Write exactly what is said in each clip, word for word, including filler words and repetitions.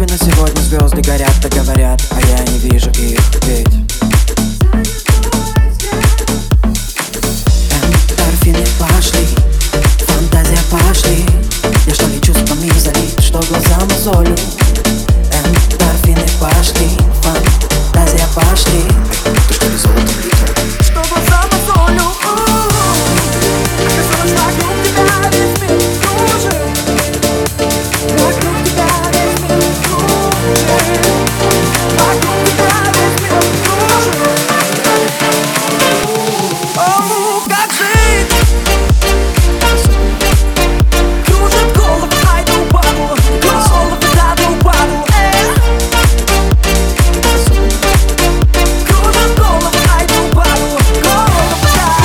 особенно сегодня звезды горят, так говорят, а я не вижу их, ведь эндорфины пошли, фантазия пошли. Я что ли чувствами залит, что глаза мозолю. Эндорфины пошли, фантазия пошли. Ты что ли золотом литр? Что глаза мозолю. Оказалось, вокруг тебя весь мир кружит. Вокруг тебя весь мир кружит. Вокруг тебя весь мир кружит. О, как жить? Кружит голову, ай да упаду. Голову, да да упаду. Кружит голову, ай да упаду. Голову, да.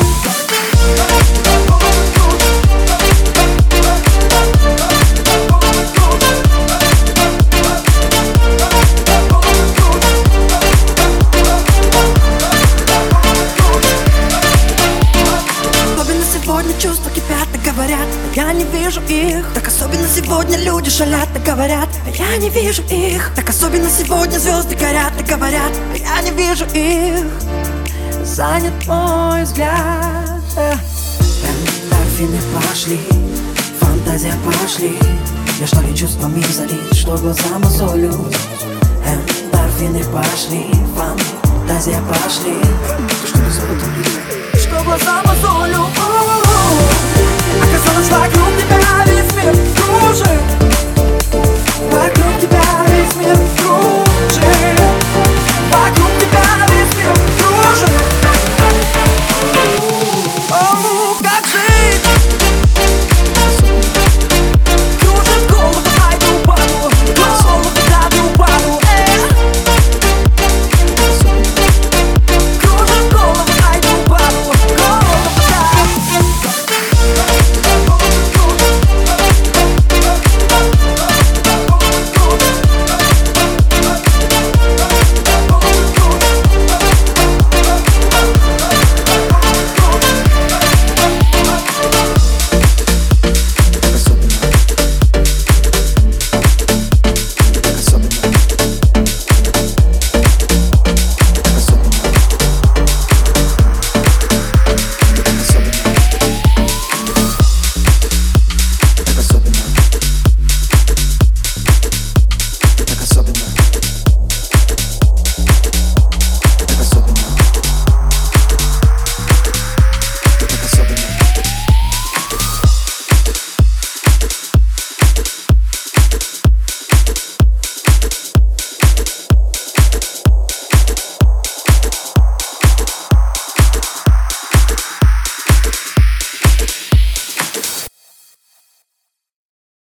Особенно сегодня чувства кипят, так говорят, а я не вижу их. Так особенно сегодня люди шалят, так говорят, а я не вижу их. Так особенно сегодня звезды горят, так говорят, а я не вижу их. Занят мой взгляд. Эндорфины пошли, фантазия пошли. Я что ли чувствами залит, что глаза мозолю. Эндорфины пошли, фантазия пошли. Ты что ли золотом литр? Что глаза мозолю. Оказалось, вокруг тебя